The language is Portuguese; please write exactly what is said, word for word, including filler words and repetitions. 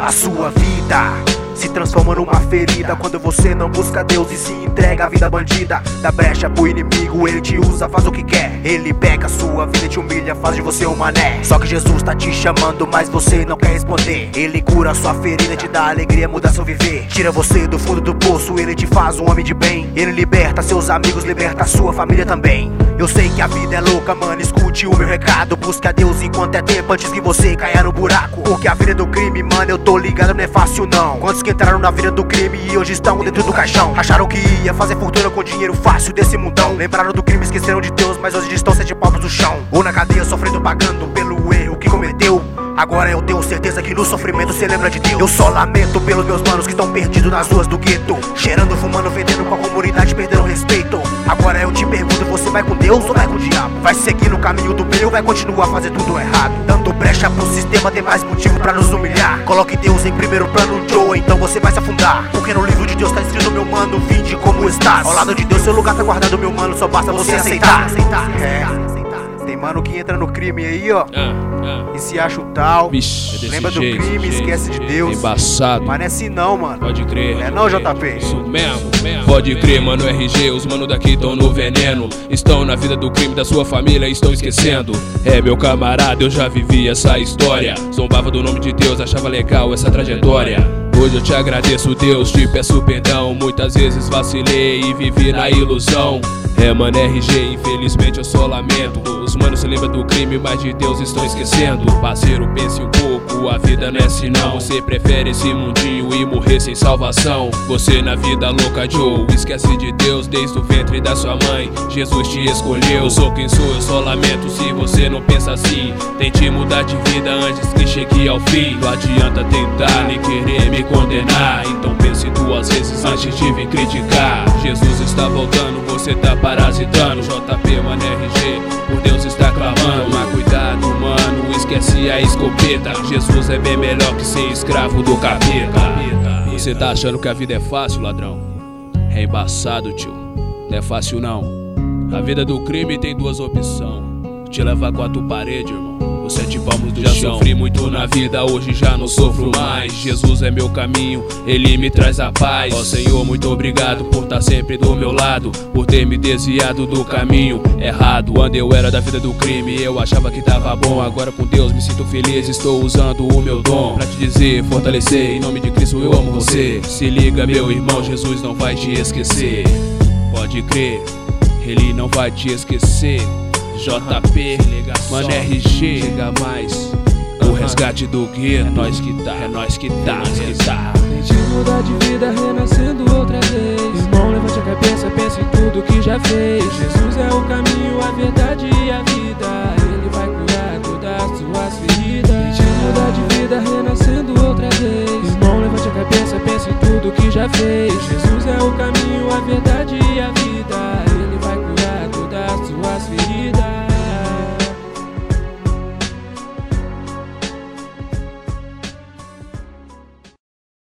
A sua vida se transforma numa ferida quando você não busca Deus e se entrega à vida bandida. Dá brecha pro inimigo, ele te usa, faz o que quer. Ele pega a sua vida e te humilha, faz de você um mané. Só que Jesus tá te chamando, mas você não quer responder. Ele cura sua ferida, te dá alegria, muda seu viver. Tira você do fundo do poço, ele te faz um homem de bem. Ele liberta seus amigos, liberta sua família também. Eu sei que a vida é louca, mano, escute o meu recado. Busque a Deus enquanto é tempo, antes que você caia no buraco. Porque a vida do crime, mano, eu tô ligado, não é fácil não. Quantos que entraram na vida do crime e hoje estão dentro do caixão? Acharam que ia fazer fortuna com dinheiro fácil desse mundão. Lembraram do crime, esqueceram de Deus, mas hoje estão sete palmos no chão. Ou na cadeia sofrendo, pagando pelo erro que cometeu. Agora eu tenho certeza que no sofrimento cê lembra de Deus. Eu só lamento pelos meus manos que estão perdidos nas ruas do gueto, cheirando, fumando, vendendo com a comunidade, perdendo respeito. Agora eu te pergunto, você vai com Deus ou vai com o diabo? Vai seguir no caminho do bem ou vai continuar a fazer tudo errado? Dando brecha pro sistema, tem mais motivo pra nos humilhar. Coloque Deus em primeiro plano, Joe, então você vai se afundar. Porque no livro de Deus tá escrito, meu mano, vinde como estás. Ao lado de Deus seu lugar tá guardado, meu mano, só basta você aceitar. É. Tem mano que entra no crime aí, ó, ah, ah. e se acha o tal. Bicho, lembra do jeito, crime, jeito, esquece de Deus. Embaçado. Mas não é assim não, mano. Pode crer. É não, J P? Isso mesmo, mesmo. Pode crer, mano, R G. Os mano daqui tão no veneno. Estão na vida do crime da sua família, estão esquecendo. É, meu camarada, eu já vivi essa história. Zombava do nome de Deus, achava legal essa trajetória. Hoje eu te agradeço, Deus, te peço perdão. Muitas vezes vacilei e vivi na ilusão. É, mano, R G, infelizmente eu só lamento. Os manos se lembram do crime, mas de Deus estão esquecendo. Parceiro, pense um pouco, a vida não é assim não. Você prefere esse mundinho e morrer sem salvação. Você na vida louca, Joe, esquece de Deus desde o ventre da sua mãe. Jesus te escolheu, eu sou quem sou, eu só lamento se você não pensa assim. Tente mudar de vida antes que chegue ao fim. Não adianta tentar nem querer me condenar. Então pense duas vezes antes de vir criticar. Jesus está voltando, você tá parasitando. J P, mano, R G, por Deus está clamando. Mas cuidado, mano, esquece a escopeta. Jesus é bem melhor que ser escravo do capeta. Você tá achando que a vida é fácil, ladrão? É embaçado, tio. Não é fácil não. A vida do crime tem duas opções: te levar quatro paredes, irmão, ou sete palmos do já chão. Já sofri muito na vida, hoje já não sofro mais. Jesus é meu caminho, Ele me traz a paz. Ó Senhor, muito obrigado por estar sempre do meu lado, por ter me desviado do caminho errado. Quando eu era da vida do crime, eu achava que tava bom. Agora com Deus me sinto feliz, estou usando o meu dom pra te dizer, fortalecer, em nome de Cristo eu amo você. Se liga, meu irmão, Jesus não vai te esquecer. Pode crer, Ele não vai te esquecer. J P, mano, R G, chega mais. O resgate do gueto, é nós que tá, é nós que tá, nós que tá. Tente mudar de vida, renascendo outra vez. Irmão, levante a cabeça, pense em tudo que já fez. Jesus é o caminho, a verdade e a vida.